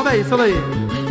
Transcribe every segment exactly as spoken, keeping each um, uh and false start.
Sobe aí, sobe aí.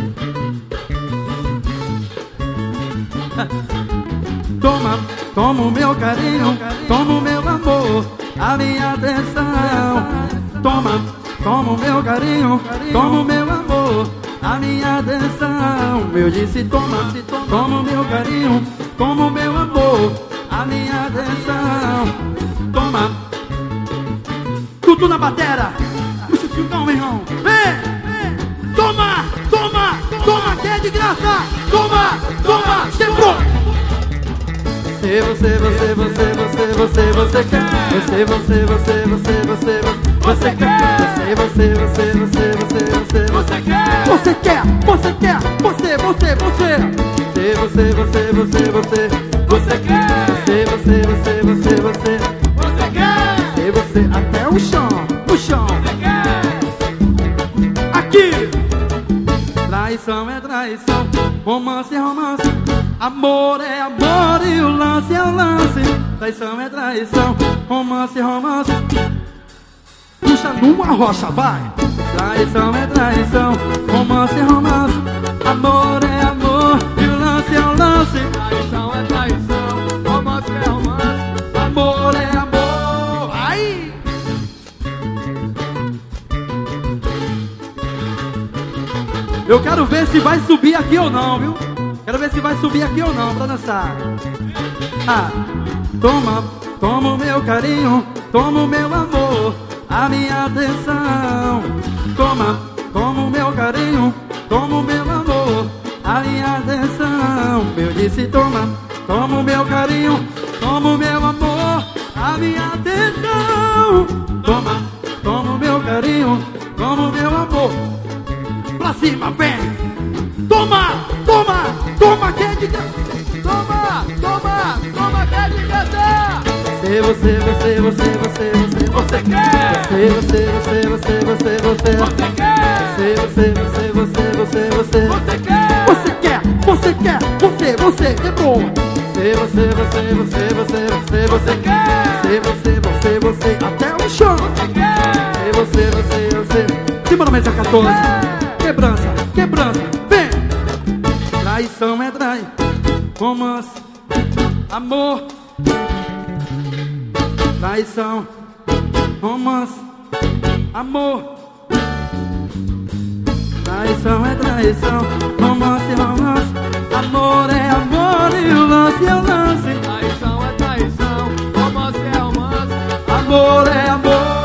Toma, toma o meu carinho, toma o meu amor, a minha atenção. Toma, toma o meu carinho, toma o meu amor, a minha atenção. Eu disse toma, toma o meu carinho, toma o meu amor, a minha atenção. Toma, tudo na batera. Puxa o fio, meu irmão. Vem, vem. Toma, toma, toma, que é de graça. Toma, toma, quebrou. Você, você, você, você, você, você, você quer. Você, você, você, você, você, você quer. Você, você, você, você, você, você, você quer. Você quer, você quer, você, você, você. Você, você, você, você, você, você quer. Você, você, você, você, você, você quer. Você, você, até o chão, o chão. Você quer. Aqui. Traição é traição, romance é romance, amor é amor e o lance é o lance. Traição é traição, romance é romance. Puxa numa rocha, vai. Traição é traição, romance é romance, amor é amor e o lance é o lance. Traição é traição, romance é romance, amor é amor. Vai! Eu quero ver se vai subir aqui ou não, viu? Quero ver se vai subir aqui ou não pra dançar. Ah, toma, toma o meu carinho, toma o meu amor, a minha atenção. Toma, toma o meu carinho, toma o meu amor, a minha atenção. Eu disse toma, toma o meu carinho, toma o meu amor, a minha atenção. Toma, toma o meu carinho, toma o meu amor. Pra cima, vem! Toma, toma, toma, que é de graça! Toma, toma, toma, que é de graça! Você, você, você, você, você, você, você quer! Você, você, você, você, você, você, você quer! Você, você, você, você, você, você, você quer! Você quer, você quer, você, você, quebrou! Você, você, você, você, você, você, você quer! Você, você, você, você, até o chão! Você quer! Você, você, você, você, cima da mesa quatorze! Quebrança, quebrança, vem! Traição é trai, romance, amor. Traição, romance, amor. Traição é traição, romance, romance, amor é amor e o lance é o lance. Traição é traição, romance é romance, amor é amor.